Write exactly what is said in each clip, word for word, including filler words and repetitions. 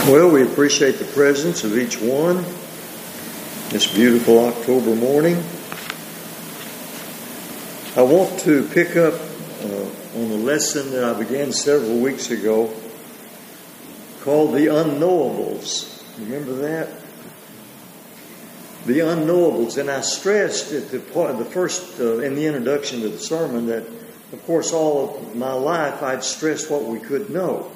Well, we appreciate the presence of each one this beautiful October morning. I want to pick up uh, on a lesson that I began several weeks ago called The Unknowables. Remember that? The Unknowables. And I stressed at the, part, the first, uh, in the introduction to the sermon, that, of course, all of my life I'd stressed what we could know.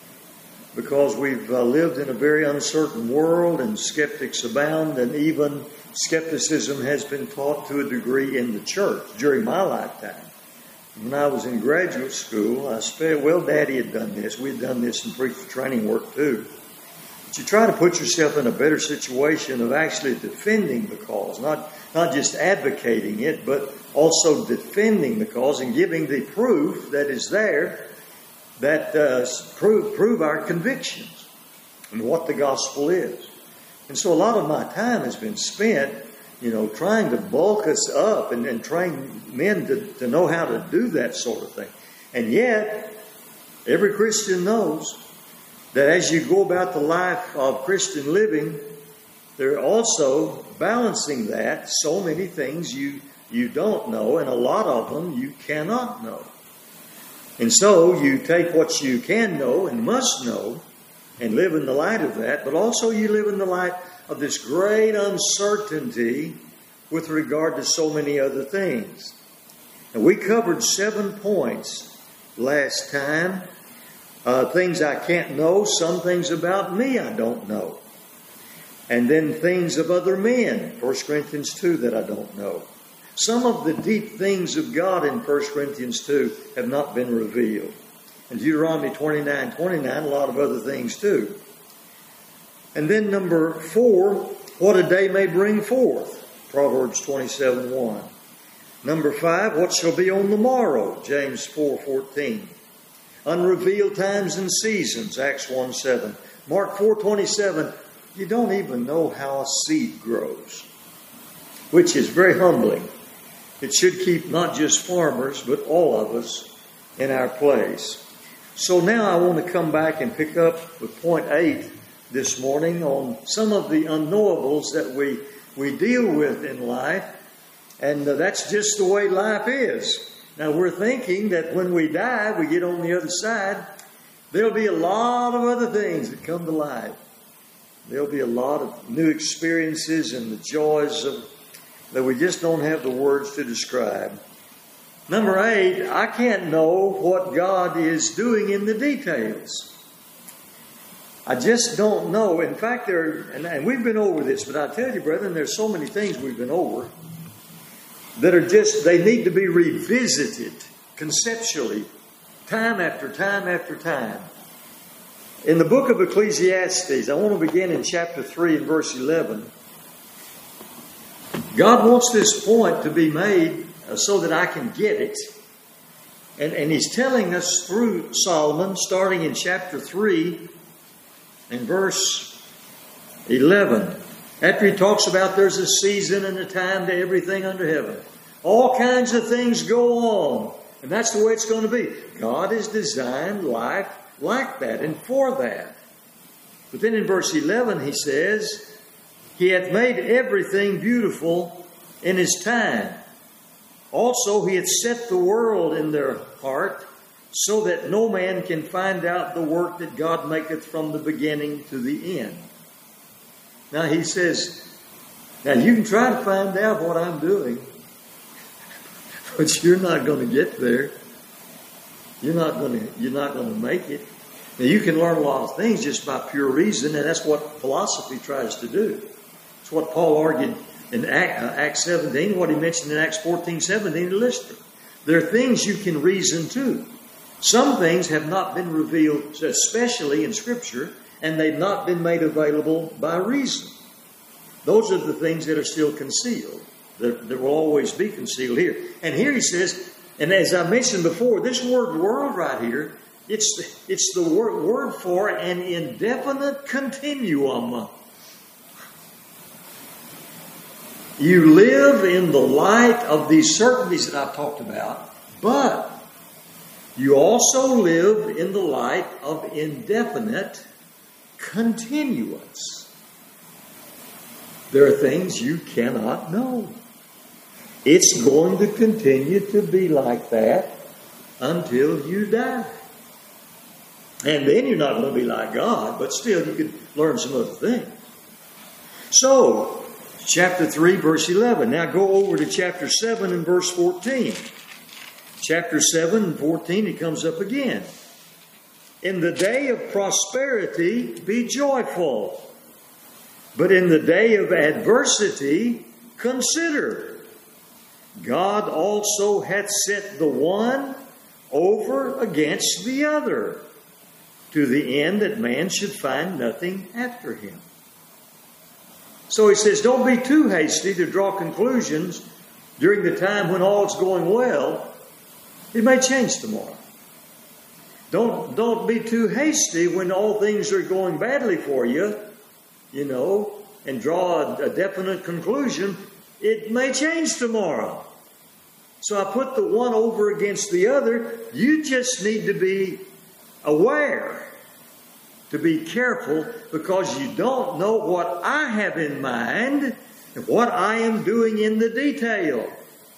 Because we've uh, lived in a very uncertain world and skeptics abound, and even skepticism has been taught to a degree in the church during my lifetime. When I was in graduate school, I spent, well, Daddy had done this. We had done this in preacher training work too. But you try to put yourself in a better situation of actually defending the cause, not, not just advocating it, but also defending the cause and giving the proof that is there that uh, prove, prove our convictions and what the gospel is. And so a lot of my time has been spent, you know, trying to bulk us up and, and train men to, to know how to do that sort of thing. And yet, every Christian knows that as you go about the life of Christian living, they're also balancing that so many things you, you don't know, and a lot of them you cannot know. And so you take what you can know and must know and live in the light of that, but also you live in the light of this great uncertainty with regard to so many other things. And we covered seven points last time. Uh, things I can't know, some things about me I don't know. And then things of other men, First Corinthians two, that I don't know. Some of the deep things of God in First Corinthians two have not been revealed. In Deuteronomy twenty-nine twenty-nine, a lot of other things too. And then number four, what a day may bring forth, Proverbs twenty-seven one. Number five, what shall be on the morrow, James four fourteen. Unrevealed times and seasons, Acts one seven. Mark four twenty-seven, you don't even know how a seed grows, which is very humbling. It should keep not just farmers, but all of us in our place. So now I want to come back and pick up with point eight this morning on some of the unknowables that we, we deal with in life. And uh, that's just the way life is. Now we're thinking that when we die, we get on the other side, there'll be a lot of other things that come to light. There'll be a lot of new experiences and the joys of that we just don't have the words to describe. Number eight, I can't know what God is doing in the details. I just don't know. In fact, there, and, and we've been over this, but I tell you, brethren, there's so many things we've been over that are just, they need to be revisited conceptually, time after time after time. In the book of Ecclesiastes, I want to begin in chapter three and verse eleven. God wants this point to be made so that I can get it. And, and He's telling us through Solomon, starting in chapter three and verse eleven. After he talks about there's a season and a time to everything under heaven. All kinds of things go on. And that's the way it's going to be. God has designed life like that and for that. But then in verse eleven he says, He hath made everything beautiful in His time. Also, He hath set the world in their heart, so that no man can find out the work that God maketh from the beginning to the end. Now, He says, now you can try to find out what I'm doing, but you're not going to get there. You're not going to, you're not going to make it. Now, you can learn a lot of things just by pure reason, and that's what philosophy tries to do. It's what Paul argued in Acts seventeen, what he mentioned in Acts fourteen seventeen to Lystra. There are things you can reason to. Some things have not been revealed, especially in Scripture, and they've not been made available by reason. Those are the things that are still concealed. That, that will always be concealed here. And here he says, and as I mentioned before, this word world right here, it's, it's the word, word for an indefinite continuum. You live in the light of these certainties that I've talked about, but you also live in the light of indefinite continuance. There are things you cannot know. It's going to continue to be like that until you die. And then you're not going to be like God, but still you can learn some other things. So, chapter three, verse eleven. Now go over to chapter seven and verse fourteen. Chapter seven and fourteen, it comes up again. In the day of prosperity, be joyful. But in the day of adversity, consider. God also hath set the one over against the other, to the end that man should find nothing after him. So he says, don't be too hasty to draw conclusions during the time when all's going well. It may change tomorrow. Don't, don't be too hasty when all things are going badly for you, you know, and draw a, a definite conclusion. It may change tomorrow. So I put the one over against the other. You just need to be aware, to be careful, because you don't know what I have in mind and what I am doing in the detail.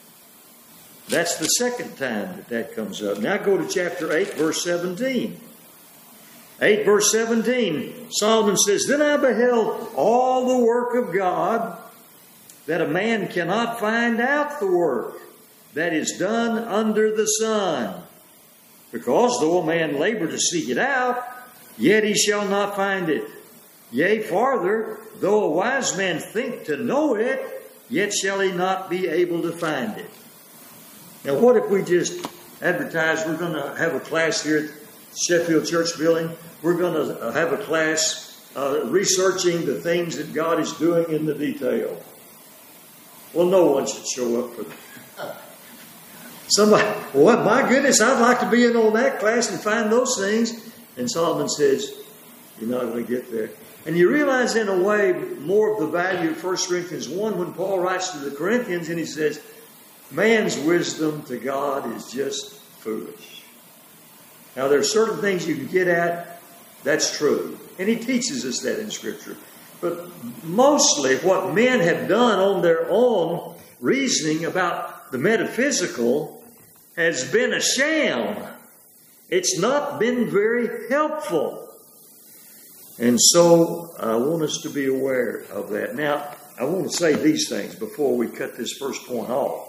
That's the second time that that comes up. Now go to chapter eight, verse seventeen. eight, verse seventeen. Solomon says, Then I beheld all the work of God, that a man cannot find out the work that is done under the sun. Because though a man labor to seek it out, yet he shall not find it. Yea, farther, though a wise man think to know it, yet shall he not be able to find it. Now, what if we just advertise, we're going to have a class here at Sheffield Church Building. We're going to have a class uh, researching the things that God is doing in the detail. Well, no one should show up for that. Somebody, what? My goodness, I'd like to be in on that class and find those things. And Solomon says, you're not going to get there. And you realize in a way more of the value of First Corinthians one when Paul writes to the Corinthians and he says, man's wisdom to God is just foolish. Now, there are certain things you can get at. That's true. And he teaches us that in Scripture. But mostly what men have done on their own, reasoning about the metaphysical, has been a sham. It's not been very helpful. And so I want us to be aware of that. Now, I want to say these things before we cut this first point off.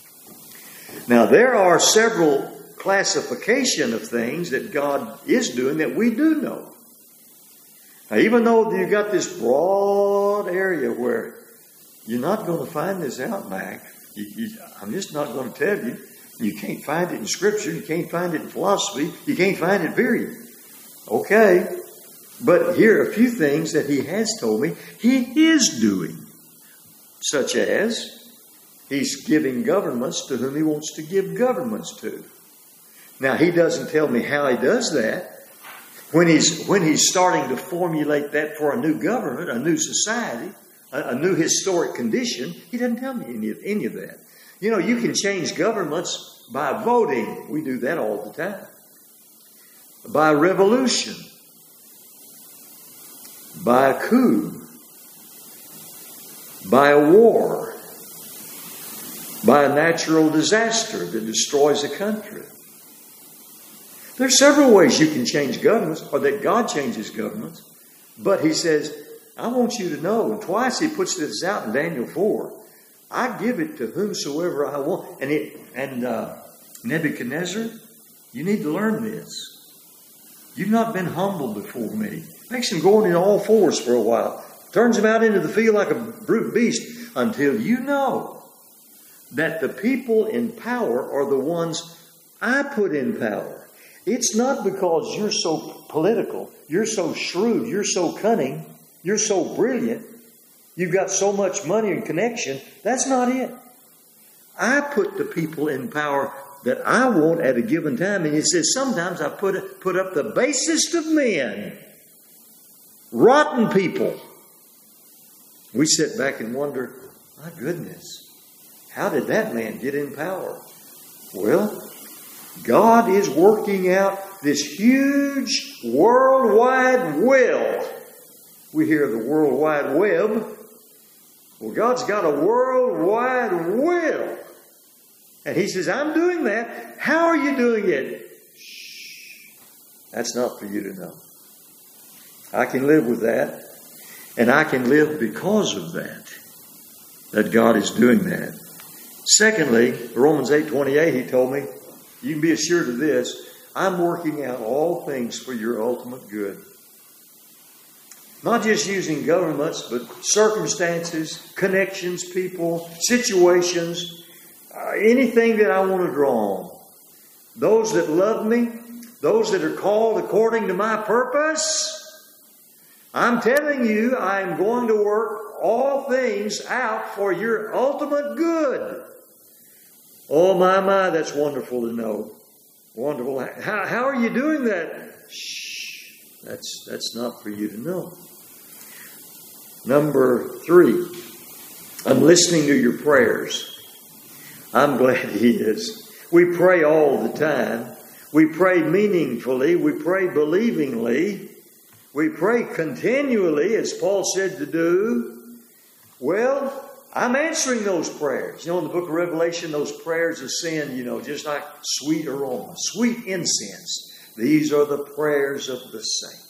Now, there are several classification of things that God is doing that we do know. Now, even though you've got this broad area where you're not going to find this out, Mac, you, you, I'm just not going to tell you. You can't find it in Scripture. You can't find it in philosophy. You can't find it, period. Okay. But here are a few things that he has told me he is doing. Such as, he's giving governments to whom he wants to give governments to. Now, he doesn't tell me how he does that. When he's, when he's starting to formulate that for a new government, a new society, a, a new historic condition, he doesn't tell me any of, any of that. You know, you can change governments by voting. We do that all the time. By revolution. By a coup. By a war. By a natural disaster that destroys a country. There are several ways you can change governments, or that God changes governments. But he says, I want you to know, and twice he puts this out in Daniel four, I give it to whomsoever I want. And it, and uh, Nebuchadnezzar, you need to learn this. You've not been humble before me. Makes him go in all fours for a while. Turns him out into the field like a brute beast until you know that the people in power are the ones I put in power. It's not because you're so political, you're so shrewd, you're so cunning, you're so brilliant, you've got so much money and connection. That's not it. I put the people in power that I want at a given time. And it says sometimes I put, put up the basest of men. Rotten people. We sit back and wonder, my goodness, how did that man get in power? Well, God is working out this huge worldwide will We hear of the World Wide Web. Well, God's got a World Wide Web. And He says, I'm doing that. How are you doing it? Shh. That's not for you to know. I can live with that. And I can live because of that. That God is doing that. Secondly, Romans eight twenty-eight, He told me, you can be assured of this, I'm working out all things for your ultimate good. Not just using governments, but circumstances, connections, people, situations, uh, anything that I want to draw on. Those that love me, those that are called according to my purpose, I'm telling you, I'm going to work all things out for your ultimate good. Oh, my, my, that's wonderful to know. Wonderful. How, how are you doing that? Shh. That's, that's not for you to know. Number three, I'm listening to your prayers. I'm glad He is. We pray all the time. We pray meaningfully. We pray believingly. We pray continually, as Paul said to do. Well, I'm answering those prayers. You know, in the book of Revelation, those prayers ascend, you know, just like sweet aroma, sweet incense. These are the prayers of the saints.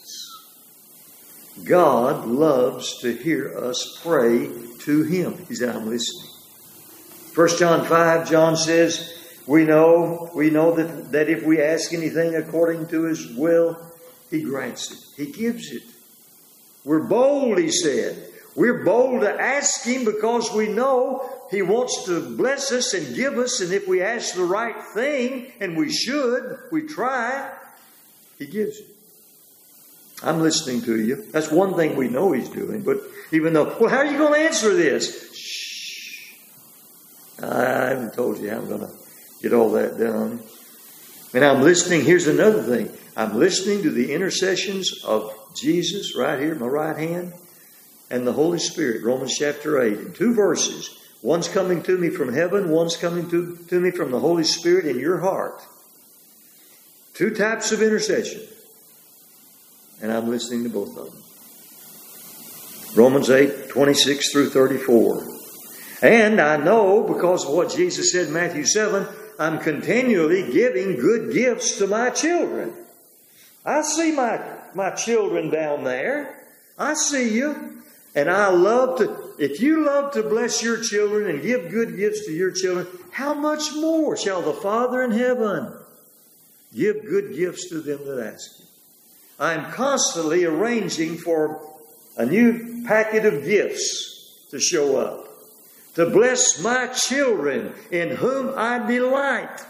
God loves to hear us pray to Him. He said, I'm listening. First John five, John says, we know, we know that, that if we ask anything according to His will, He grants it. He gives it. We're bold, he said. We're bold to ask Him because we know He wants to bless us and give us. And if we ask the right thing, and we should, we try, He gives it. I'm listening to you. That's one thing we know He's doing. But even though, well, how are you going to answer this? Shh. I haven't told you how I'm going to get all that done. And I'm listening. Here's another thing. I'm listening to the intercessions of Jesus right here at my right hand and the Holy Spirit. Romans chapter eight. In two verses. One's coming to me from heaven. One's coming to, to me from the Holy Spirit in your heart. Two types of intercession. And I'm listening to both of them. Romans eight, twenty-six through thirty-four. And I know, because of what Jesus said in Matthew seven, I'm continually giving good gifts to my children. I see my, my children down there. I see you. And I love to, if you love to bless your children and give good gifts to your children, how much more shall the Father in heaven give good gifts to them that ask you? I'm constantly arranging for a new packet of gifts to show up, to bless my children in whom I delight.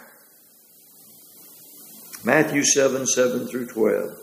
Matthew seven, seven through twelve.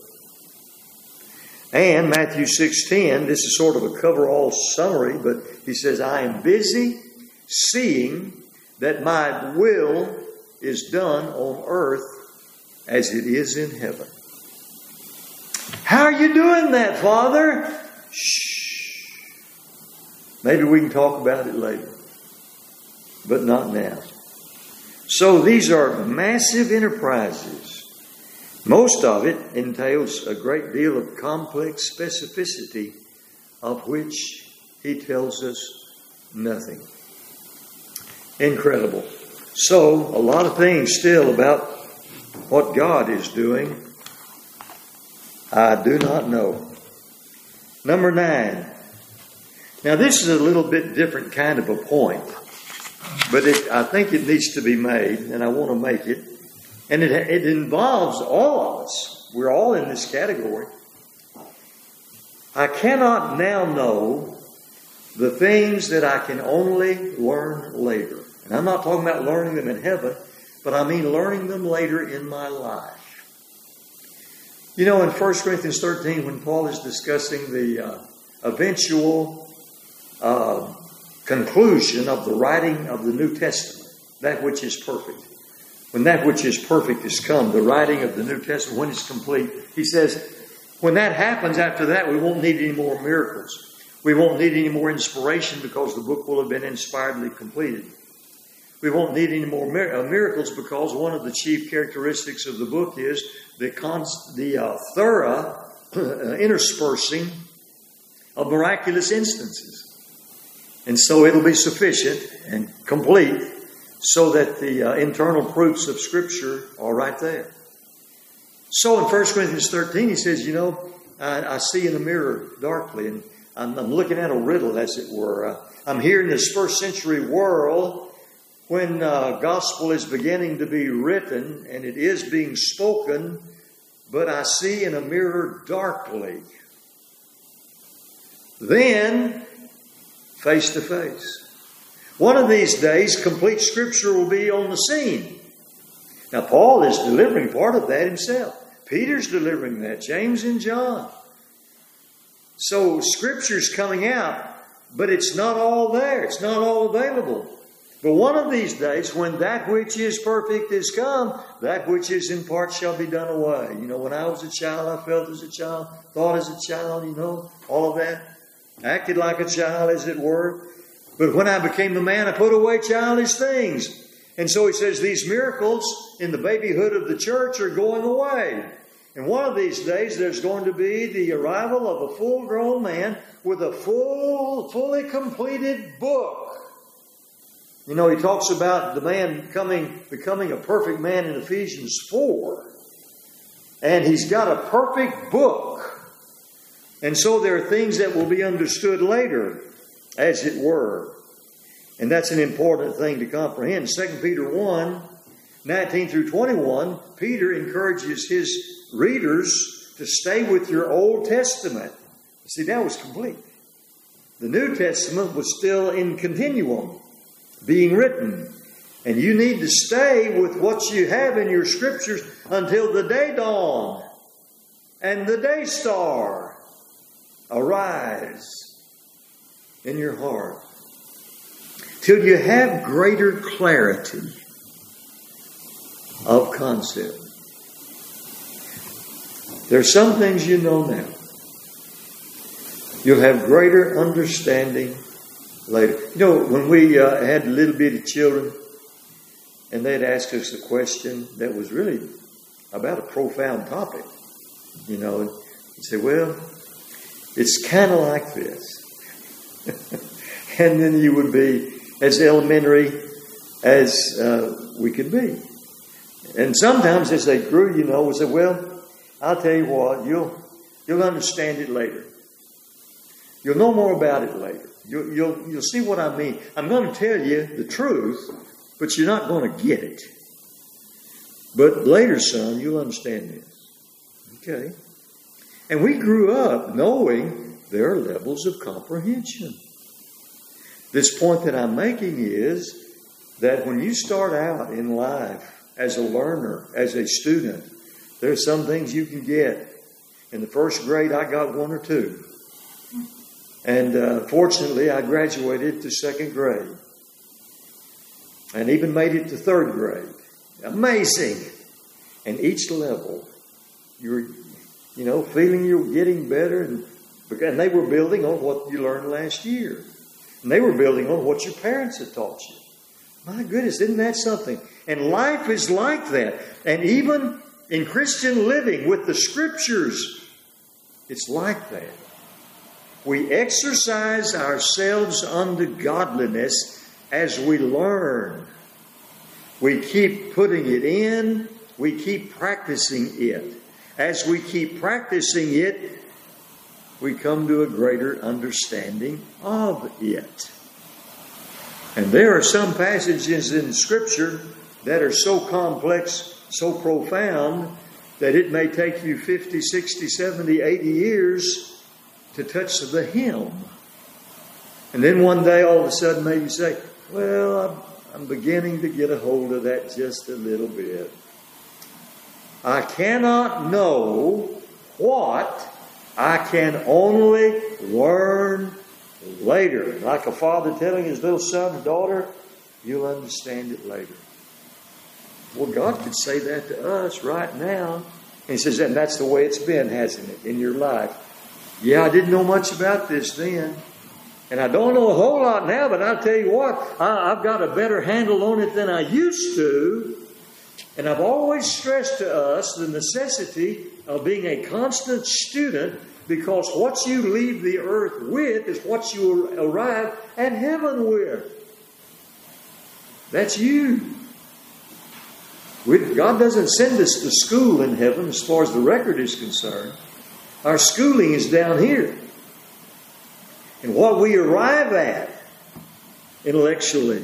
And Matthew six, ten, this is sort of a cover-all summary, but he says, I am busy seeing that my will is done on earth as it is in heaven. How are you doing that, Father? Shh. Maybe we can talk about it later, but not now. So these are massive enterprises. Most of it entails a great deal of complex specificity of which He tells us nothing. Incredible. So, a lot of things still about what God is doing, I do not know. Number nine. Now, this is a little bit different kind of a point, but it, I think it needs to be made, and I want to make it. And it, it involves all of us. We're all in this category. I cannot now know the things that I can only learn later. And I'm not talking about learning them in heaven, but I mean learning them later in my life. You know, in First Corinthians thirteen, when Paul is discussing the uh, eventual uh, conclusion of the writing of the New Testament, that which is perfect. When that which is perfect is come, the writing of the New Testament, when it's complete, he says, when that happens, after that, we won't need any more miracles. We won't need any more inspiration because the book will have been inspiredly completed. We won't need any more miracles because one of the chief characteristics of the book is the, const- the uh, thorough uh, interspersing of miraculous instances. And so it'll be sufficient and complete so that the uh, internal proofs of Scripture are right there. So in First Corinthians thirteen, he says, you know, I, I see in a mirror darkly, and I'm, I'm looking at a riddle, as it were. Uh, I'm here in this first century world when uh, gospel is beginning to be written, and it is being spoken, but I see in a mirror darkly. Then, face to face. One of these days, complete Scripture will be on the scene. Now, Paul is delivering part of that himself. Peter's delivering that. James and John. So, Scripture's coming out, but it's not all there. It's not all available. But one of these days, when that which is perfect is come, that which is in part shall be done away. You know, when I was a child, I felt as a child, thought as a child, you know, all of that. Acted like a child, as it were. But when I became a man, I put away childish things. And so he says these miracles in the babyhood of the church are going away. And one of these days, there's going to be the arrival of a full-grown man with a full, fully completed book. You know, he talks about the man coming, becoming a perfect man in Ephesians four. And he's got a perfect book. And so there are things that will be understood later, as it were. And that's an important thing to comprehend. Second Peter one, nineteen through twenty-one, Peter encourages his readers to stay with your Old Testament. See, that was complete. The New Testament was still in continuum, being written. And you need to stay with what you have in your Scriptures until the day dawn and the day star arise in your heart. Till you have greater clarity of concept. There are some things you know now. You'll have greater understanding later. You know, when we uh, had little bitty children, and they'd ask us a question that was really about a profound topic, you know, and you'd say, well, it's kind of like this. And then you would be as elementary as uh, we could be. And sometimes as they grew, you know, we said, well, I'll tell you what, you'll you'll understand it later. You'll know more about it later. You'll, you'll, you'll see what I mean. I'm going to tell you the truth, but you're not going to get it. But later, son, you'll understand this. Okay? And we grew up knowing there are levels of comprehension. This point that I'm making is that when you start out in life as a learner, as a student, there are some things you can get. In the first grade, I got one or two. And uh, fortunately, I graduated to second grade. And even made it to third grade. Amazing. And each level, you're, you know, feeling you're getting better. And, and they were building on what you learned last year. And they were building on what your parents had taught you. My goodness, isn't that something? And life is like that. And even in Christian living with the Scriptures, it's like that. We exercise ourselves unto godliness as we learn. We keep putting it in. We keep practicing it. As we keep practicing it, we come to a greater understanding of it. And there are some passages in Scripture that are so complex, so profound, that it may take you fifty, sixty, seventy, eighty years to touch the hem. And then one day, all of a sudden, maybe you say, well, I'm, I'm beginning to get a hold of that just a little bit. I cannot know what I can only learn later. Like a father telling his little son or daughter, you'll understand it later. Well, God could say that to us right now. And He says, and that's the way it's been, hasn't it, in your life? Yeah, I didn't know much about this then. And I don't know a whole lot now, but I'll tell you what, I, I've got a better handle on it than I used to. And I've always stressed to us the necessity of being a constant student Because what you leave the earth with is what you arrive at heaven with. That's you. We, God doesn't send us to school in heaven as far as the record is concerned. Our schooling is down here. And what we arrive at intellectually,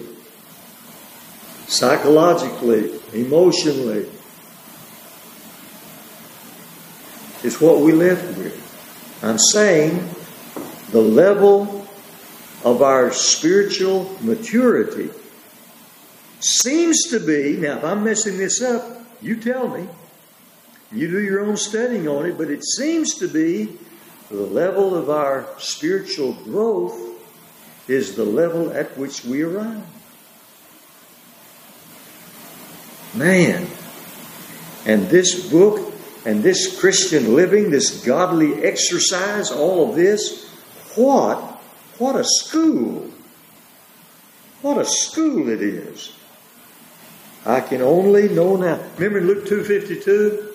psychologically, emotionally, is what we left with. I'm saying the level of our spiritual maturity seems to be, now if I'm messing this up, you tell me. You do your own studying on it, but it seems to be the level of our spiritual growth is the level at which we arrive. Man. And this book and this Christian living, this godly exercise, all of this, what, what a school. What a school it is. I can only know now. Remember Luke two fifty-two?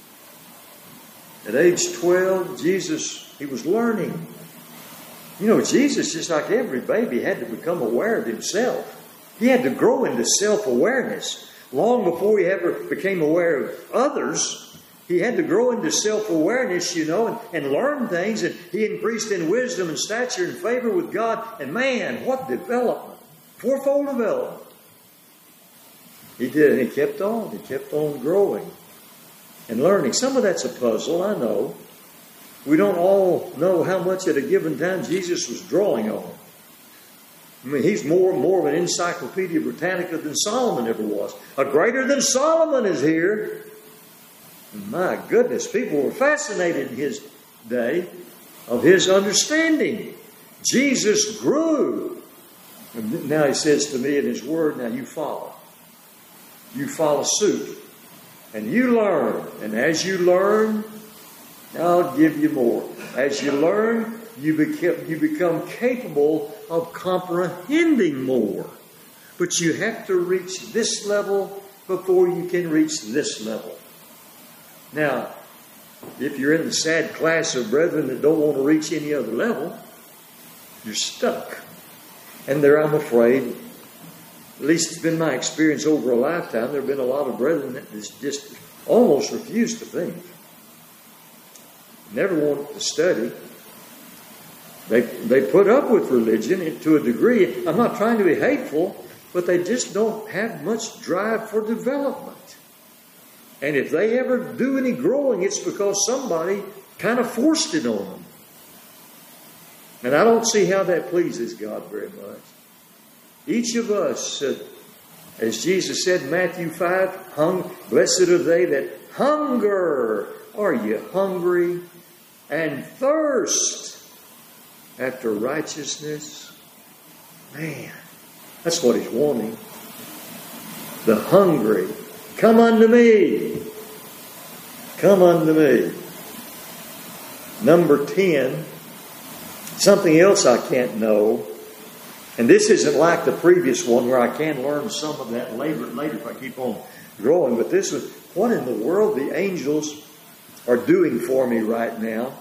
At age twelve, Jesus, he was learning. You know, Jesus, just like every baby, had to become aware of himself. He had to grow into self-awareness. Long before he ever became aware of others, he had to grow into self-awareness, you know, and, and learn things. And he increased in wisdom and stature and favor with God. And man, what development. Fourfold development. He did, and he kept on. He kept on growing and learning. Some of that's a puzzle, I know. We don't all know how much at a given time Jesus was drawing on. I mean, he's more and more of an Encyclopedia Britannica than Solomon ever was. A greater than Solomon is here. My goodness, people were fascinated in his day of his understanding. Jesus grew. And now he says to me in his word, now you follow. You follow suit. And you learn. And as you learn, I'll give you more. As you learn, you become, you become capable of comprehending more. But you have to reach this level before you can reach this level. Now, if you're in the sad class of brethren that don't want to reach any other level, you're stuck. And there, I'm afraid, at least it's been my experience over a lifetime, there have been a lot of brethren that just almost refuse to think. Never want to study. They, they put up with religion to a degree. I'm not trying to be hateful, but they just don't have much drive for development. And if they ever do any growing, it's because somebody kind of forced it on them. And I don't see how that pleases God very much. Each of us, uh, as Jesus said in Matthew five, hung, blessed are they that hunger. Are you hungry and thirst after righteousness? Man, that's what he's wanting. The hungry. Come unto me. Come unto me. Number ten. Something else I can't know. And this isn't like the previous one where I can learn some of that later, later if I keep on growing. But this was, what in the world the angels are doing for me right now?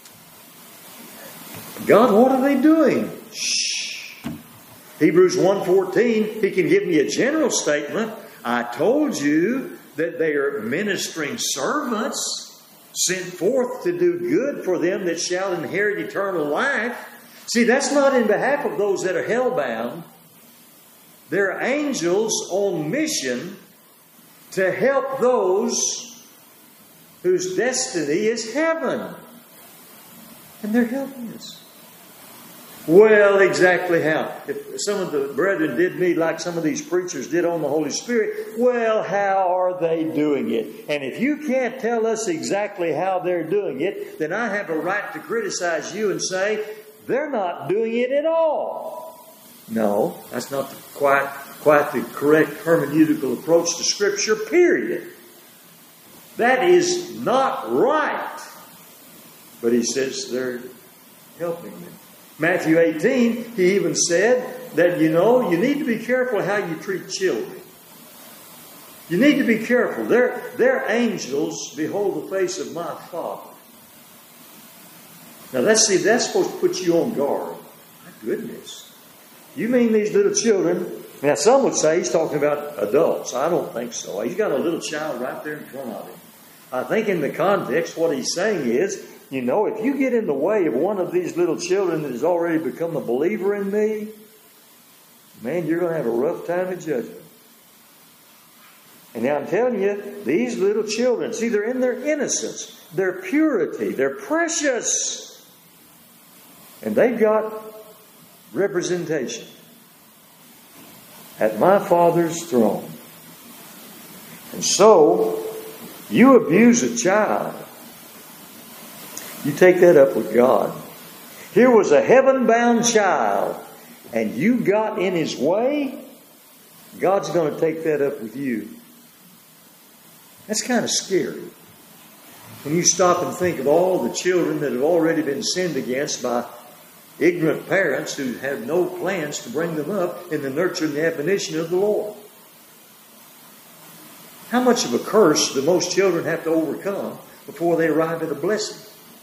God, what are they doing? Shh. Hebrews one fourteen, he can give me a general statement. I told you that they are ministering servants sent forth to do good for them that shall inherit eternal life. See, that's not in behalf of those that are hellbound. They're angels on mission to help those whose destiny is heaven. And they're helping us. Well, exactly how? If some of the brethren did me like some of these preachers did on the Holy Spirit, well, how are they doing it? And if you can't tell us exactly how they're doing it, then I have a right to criticize you and say, they're not doing it at all. No, that's not the, quite, quite the correct hermeneutical approach to Scripture, period. That is not right. But he says they're helping them. Matthew eighteen, he even said that, you know, you need to be careful how you treat children. You need to be careful. They're, they're angels, behold the face of my Father. Now, let's see, that's supposed to put you on guard. My goodness. You mean these little children? Now, some would say he's talking about adults. I don't think so. He's got a little child right there in front of him. I think in the context, what he's saying is, you know, if you get in the way of one of these little children that has already become a believer in me, man, you're going to have a rough time of judgment. And now I'm telling you, these little children, see, they're in their innocence, their purity, they're precious. And they've got representation at my Father's throne. And so, you abuse a child, you take that up with God. Here was a heaven-bound child, and you got in his way, God's going to take that up with you. That's kind of scary. When you stop and think of all the children that have already been sinned against by ignorant parents who have no plans to bring them up in the nurture and the admonition of the Lord. How much of a curse do most children have to overcome before they arrive at a blessing?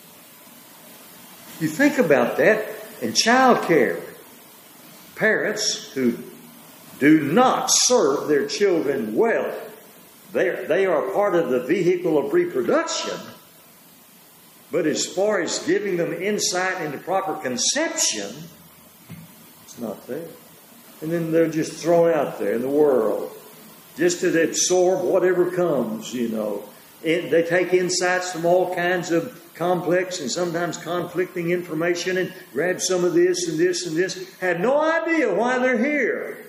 You think about that in child care. Parents who do not serve their children well, they are, they are part of the vehicle of reproduction. But as far as giving them insight into proper conception, it's not there. And then they're just thrown out there in the world, just to absorb whatever comes, you know. It, they take insights from all kinds of complex and sometimes conflicting information and grab some of this and this and this. Have no idea why they're here.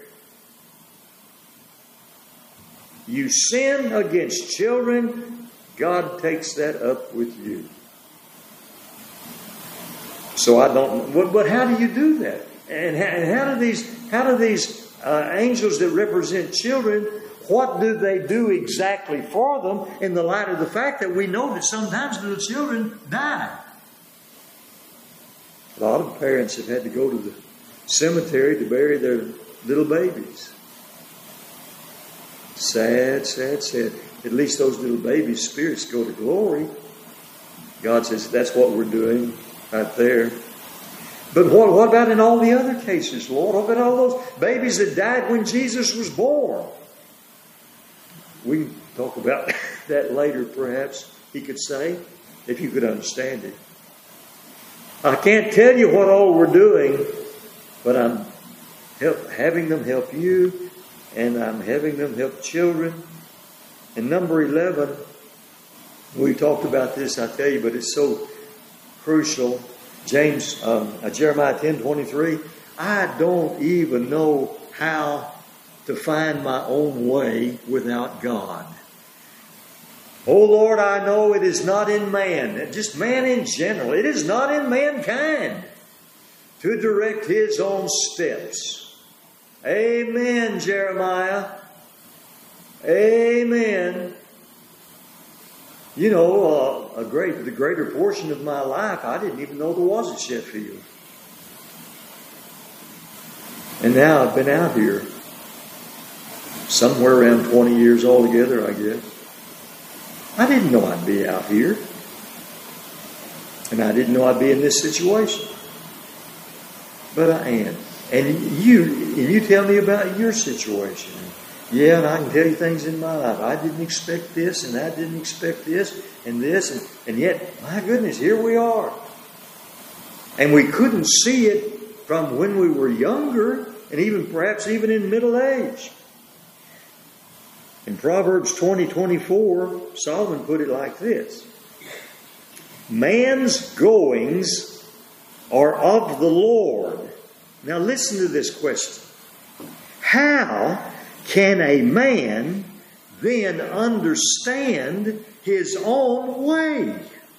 You sin against children, God takes that up with you. So I don't. But, but how do you do that? And how, and how do these? How do these uh, angels that represent children? What do they do exactly for them? In the light of the fact that we know that sometimes little children die. A lot of parents have had to go to the cemetery to bury their little babies. Sad, sad, sad. At least those little babies' spirits go to glory. God says that's what we're doing. Right there. But what, what about in all the other cases, Lord? What about all those babies that died when Jesus was born? We can talk about that later, perhaps, he could say, if you could understand it. I can't tell you what all we're doing, but I'm help, having them help you, and I'm having them help children. And number eleven, we talked about this, I tell you, but it's so crucial. James, um, uh, Jeremiah ten twenty-three. I don't even know how to find my own way without God. Oh Lord, I know it is not in man, just man in general. It is not in mankind to direct his own steps. Amen, Jeremiah. Amen. You know, uh, a great, the greater portion of my life, I didn't even know there was a Sheffield. And now I've been out here somewhere around twenty years altogether, I guess. I didn't know I'd be out here. And I didn't know I'd be in this situation. But I am. And you, you tell me about your situation. Yeah, and I can tell you things in my life. I didn't expect this, and I didn't expect this, and this, and, and yet, my goodness, here we are. And we couldn't see it from when we were younger, and even perhaps even in middle age. In Proverbs twenty twenty-four, Solomon put it like this: man's goings are of the Lord. Now listen to this question. How can a man then understand his own way?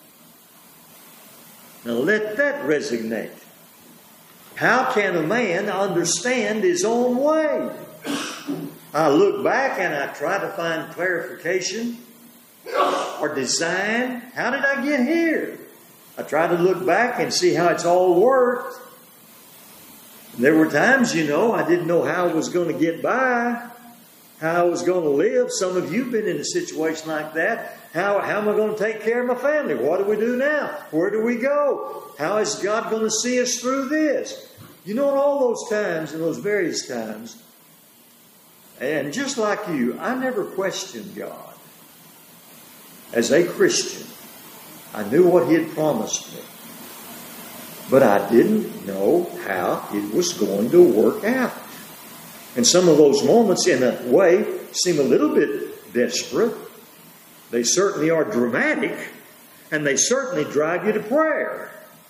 Now let that resonate. How can a man understand his own way? I look back and I try to find clarification or design. How did I get here? I try to look back and see how it's all worked. There were times, you know, I didn't know how I was going to get by. how I was going to live. Some of you have been in a situation like that. How, how am I going to take care of my family? What do we do now? Where do we go? How is God going to see us through this? You know, in all those times, in those various times, and just like you, I never questioned God. As a Christian, I knew what He had promised me. But I didn't know how it was going to work out. And some of those moments, in a way, seem a little bit desperate. They certainly are dramatic, and they certainly drive you to prayer.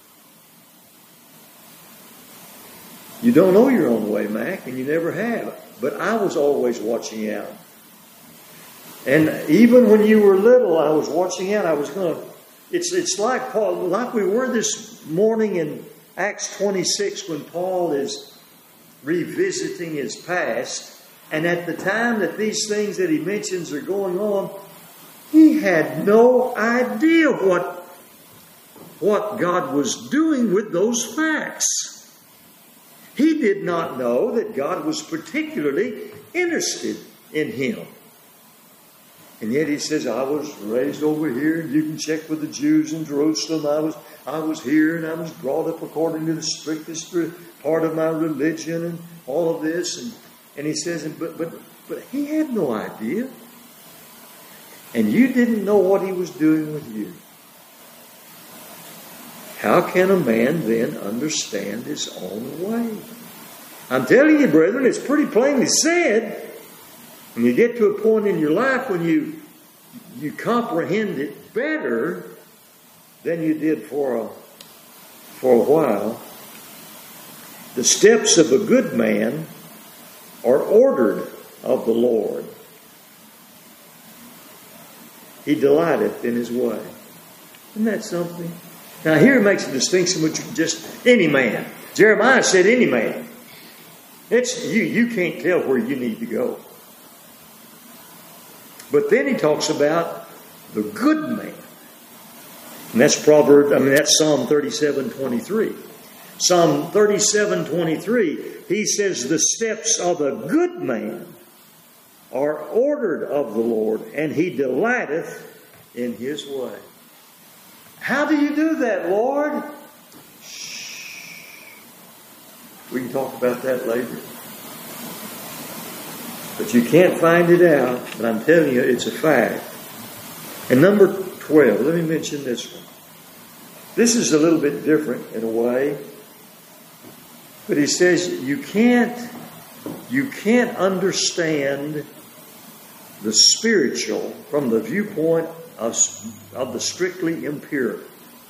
You don't know your own way, Mac, and you never have. But I was always watching out. And even when you were little, I was watching out. I was going to... It's it's like Paul, like we were this morning in Acts twenty-six when Paul is revisiting his past. And at the time that these things that he mentions are going on, he had no idea what, what God was doing with those facts. He did not know that God was particularly interested in him. And yet he says, I was raised over here, and you can check with the Jews in Jerusalem. I was I was here, and I was brought up according to the strictest part of my religion, and all of this. And, and he says, but, but, but he had no idea. And you didn't know what he was doing with you. How can a man then understand his own way? I'm telling you, brethren, it's pretty plainly said. When you get to a point in your life when you you comprehend it better than you did for a, for a while, the steps of a good man are ordered of the Lord. He delighteth in his way. Isn't that something? Now here it makes a distinction between just any man. Jeremiah said any man. It's you, you can't tell where you need to go. But then he talks about the good man. And that's Proverbs, I mean that's Psalm thirty-seven twenty-three. Psalm thirty-seven twenty-three, he says the steps of a good man are ordered of the Lord, and he delighteth in his way. How do you do that, Lord? Shh. We can talk about that later. But you can't find it out, but I'm telling you, it's a fact. And number twelve, let me mention this one. This is a little bit different in a way. But he says you can't, you can't understand the spiritual from the viewpoint of, of the strictly empirical.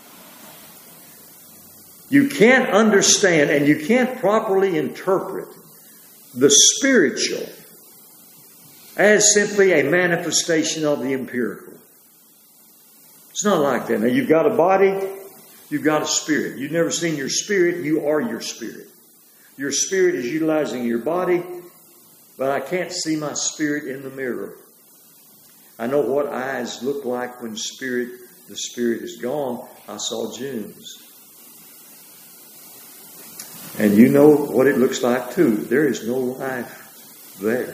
You can't understand and you can't properly interpret the spiritual as simply a manifestation of the empirical. It's not like that. Now, you've got a body, you've got a spirit. You've never seen your spirit, you are your spirit. Your spirit is utilizing your body, but I can't see my spirit in the mirror. I know what eyes look like when spirit, the spirit is gone. I saw June's. And you know what it looks like too. There is no life there.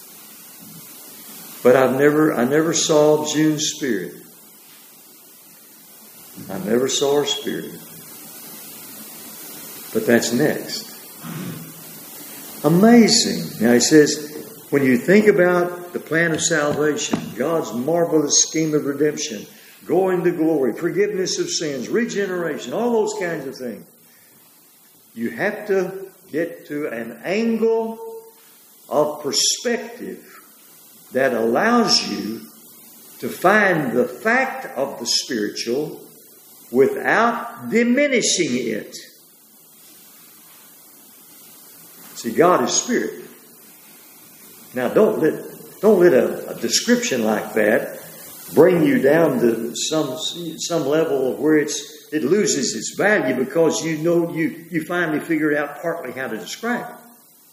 But I've never, I never saw June's spirit. I never saw her spirit. But that's next. Amazing. Now he says, when you think about the plan of salvation, God's marvelous scheme of redemption, going to glory, forgiveness of sins, regeneration, all those kinds of things, you have to get to an angle of perspective that allows you to find the fact of the spiritual without diminishing it. See, God is spirit. Now, don't let don't let a, a description like that bring you down to some some level of where it's it loses its value because you know you you finally figured out partly how to describe it.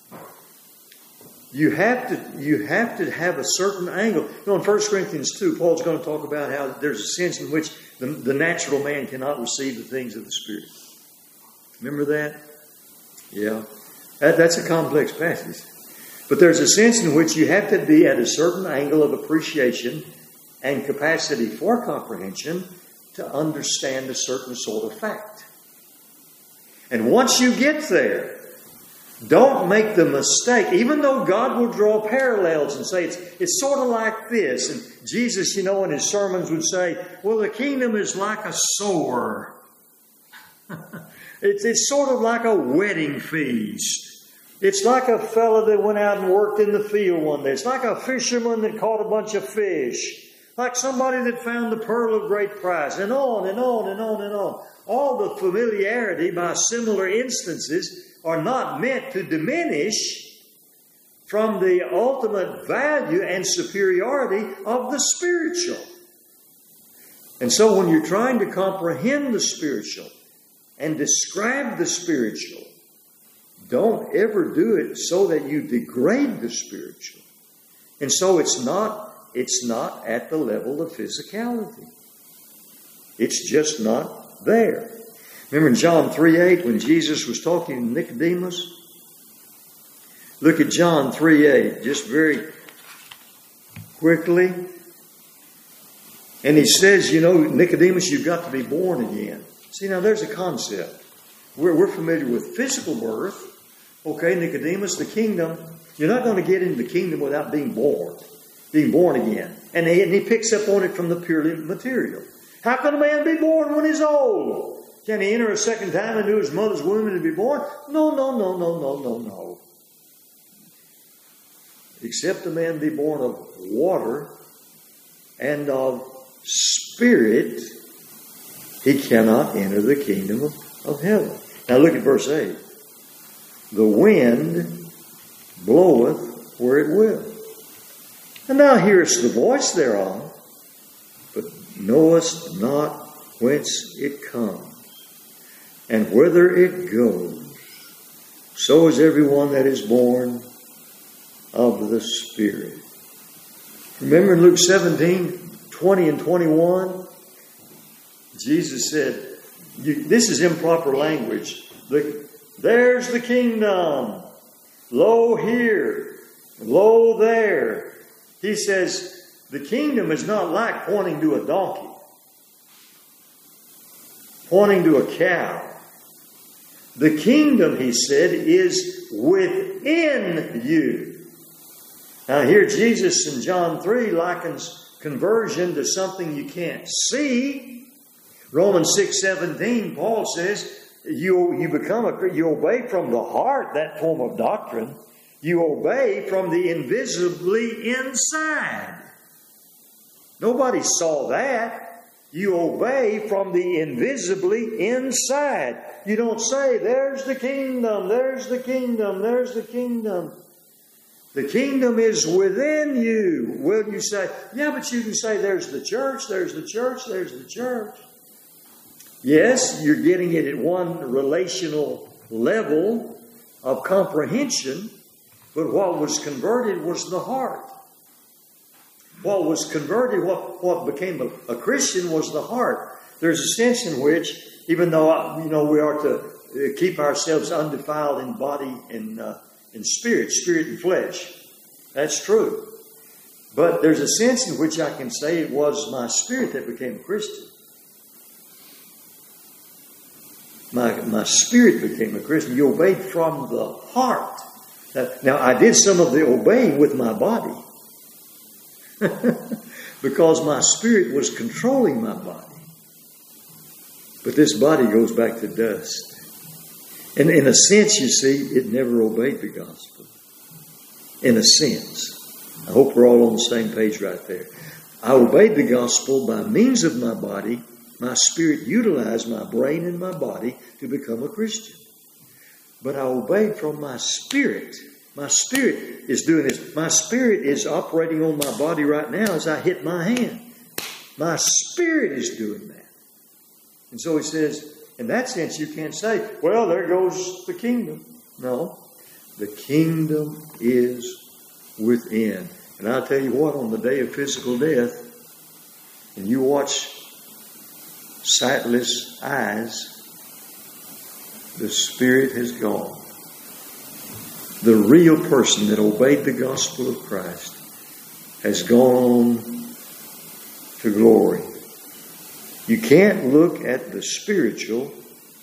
You have to you have to have a certain angle. You know, in First Corinthians two, Paul's going to talk about how there's a sense in which the, the natural man cannot receive the things of the Spirit. Remember that? Yeah. That, that's a complex passage. But there's a sense in which you have to be at a certain angle of appreciation and capacity for comprehension to understand a certain sort of fact. And once you get there, don't make the mistake, even though God will draw parallels and say it's, it's sort of like this. And Jesus, you know, in his sermons would say, well, the kingdom is like a sower. it's, it's sort of like a wedding feast. It's like a fellow that went out and worked in the field one day. It's like a fisherman that caught a bunch of fish. Like somebody that found the pearl of great price. And on and on and on and on. All the familiarity by similar instances are not meant to diminish from the ultimate value and superiority of the spiritual. And so when you're trying to comprehend the spiritual and describe the spiritual, don't ever do it so that you degrade the spiritual. And so it's not, it's not at the level of physicality. It's just not there. Remember in John three eight when Jesus was talking to Nicodemus? Look at John three eight just very quickly. And he says, you know, Nicodemus, you've got to be born again. See, now there's a concept. We're, we're familiar with physical birth. Okay, Nicodemus, the kingdom, you're not going to get into the kingdom without being born. Being born again. And he, and he picks up on it from the purely material. How can a man be born when he's old? Can he enter a second time into his mother's womb and be born? No, no, no, no, no, no, no. Except a man be born of water and of spirit, he cannot enter the kingdom of, of heaven. Now look at verse eight. The wind bloweth where it will. And thou hearest the voice thereof, but knowest not whence it comes, and whither it goes. So is everyone that is born of the Spirit. Remember in Luke seventeen, twenty and twenty-one? Jesus said, you, this is improper language. The, there's the kingdom. Lo here. Lo there. He says, the kingdom is not like pointing to a donkey. Pointing to a cow. The kingdom, he said, is within you. Now here Jesus in John three likens conversion to something you can't see. Romans six seventeen, Paul says, you, you become a, you obey from the heart, that form of doctrine. You obey from the invisibly inside. Nobody saw that. You obey from the invisibly inside. You don't say, there's the kingdom, there's the kingdom, there's the kingdom. The kingdom is within you. Will you say, yeah, but you can say there's the church, there's the church, there's the church. Yes, you're getting it at one relational level of comprehension, but what was converted was the heart. What was converted, what, what became a, a Christian was the heart. There's a sense in which, even though you know we are to keep ourselves undefiled in body and uh, in spirit, spirit and flesh, that's true. But there's a sense in which I can say it was my spirit that became a Christian. My, my spirit became a Christian. You obeyed from the heart. Now, now, I did some of the obeying with my body. Because my spirit was controlling my body. But this body goes back to dust. And in a sense, you see, it never obeyed the gospel. In a sense. I hope we're all on the same page right there. I obeyed the gospel by means of my body. My spirit utilized my brain and my body to become a Christian. But I obeyed from my spirit. My spirit is doing this. My spirit is operating on my body right now as I hit my hand. My spirit is doing that. And so he says, in that sense, you can't say, well, there goes the kingdom. No. The kingdom is within. And I'll tell you what, on the day of physical death, and you watch sightless eyes, the spirit has gone. the real person that obeyed the gospel of Christ has gone on to glory. You can't look at the spiritual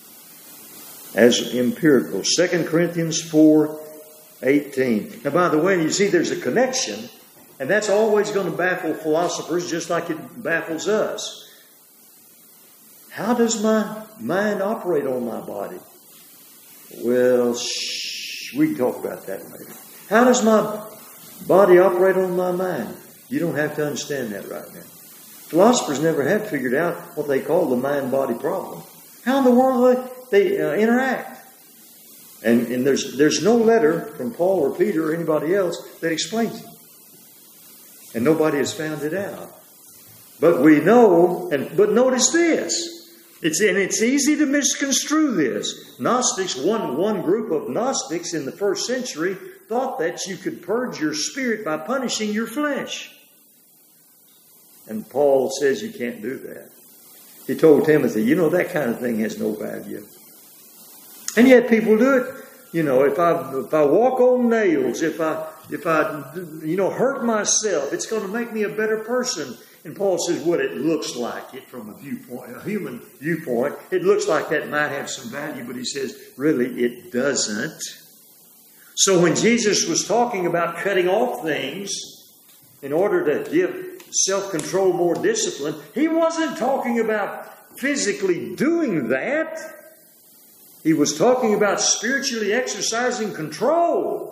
as empirical. Second Corinthians four eighteen. Now, by the way, you see there's a connection, and that's always going to baffle philosophers just like it baffles us. How does my mind operate on my body? Well, shh, we can talk about that later. How does my body operate on my mind? You don't have to understand that right now. Philosophers never have figured out what they call the mind-body problem. How in the world they, they uh, interact? And, and there's there's no letter from Paul or Peter or anybody else that explains it. And nobody has found it out. But we know, and but notice this. It's and it's easy to misconstrue this. Gnostics, one, one group of Gnostics in the first century thought that you could purge your spirit by punishing your flesh. And Paul says you can't do that. He told Timothy, you know, that kind of thing has no value. And yet people do it. You know, if I if I walk on nails, if I if I you know hurt myself, it's going to make me a better person. And Paul says, what it looks like it from a viewpoint, a human viewpoint, it looks like that might have some value, but he says, really, it doesn't. So when Jesus was talking about cutting off things in order to give self-control more discipline, he wasn't talking about physically doing that. He was talking about spiritually exercising control.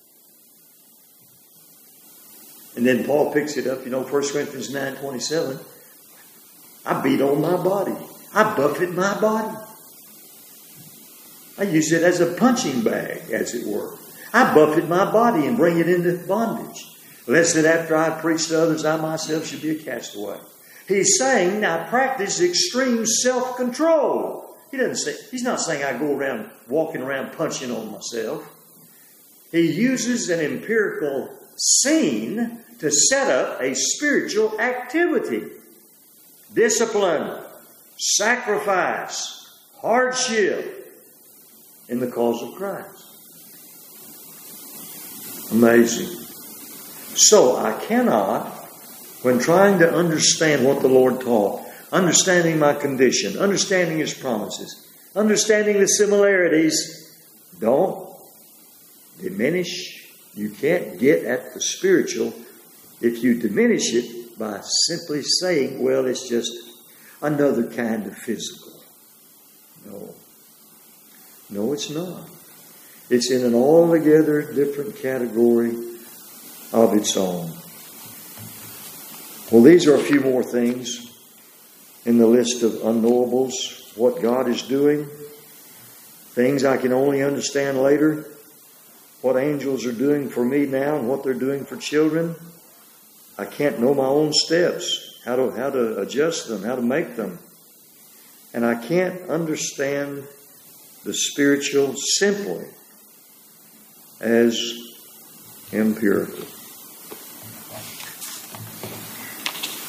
And then Paul picks it up, you know, First Corinthians nine twenty-seven. I beat on my body. I buffet my body. I use it as a punching bag, as it were. I buffet my body and bring it into bondage. Lest that after I preach to others, I myself should be a castaway. He's saying, now practice extreme self-control. He doesn't say, he's not saying I go around walking around punching on myself. He uses an empirical scene to set up a spiritual activity. Discipline, sacrifice, hardship in the cause of Christ. Amazing. So I cannot, when trying to understand what the Lord taught, understanding my condition, understanding His promises, understanding the similarities, don't diminish. You can't get at the spiritual if you diminish it by simply saying, well, it's just another kind of physical. No. No, it's not. It's in an altogether different category of its own. Well, these are a few more things in the list of unknowables. What God is doing. Things I can only understand later. What angels are doing for me now and what they're doing for children. I can't know my own steps, how to, how to adjust them, how to make them. And I can't understand the spiritual simply as empirical.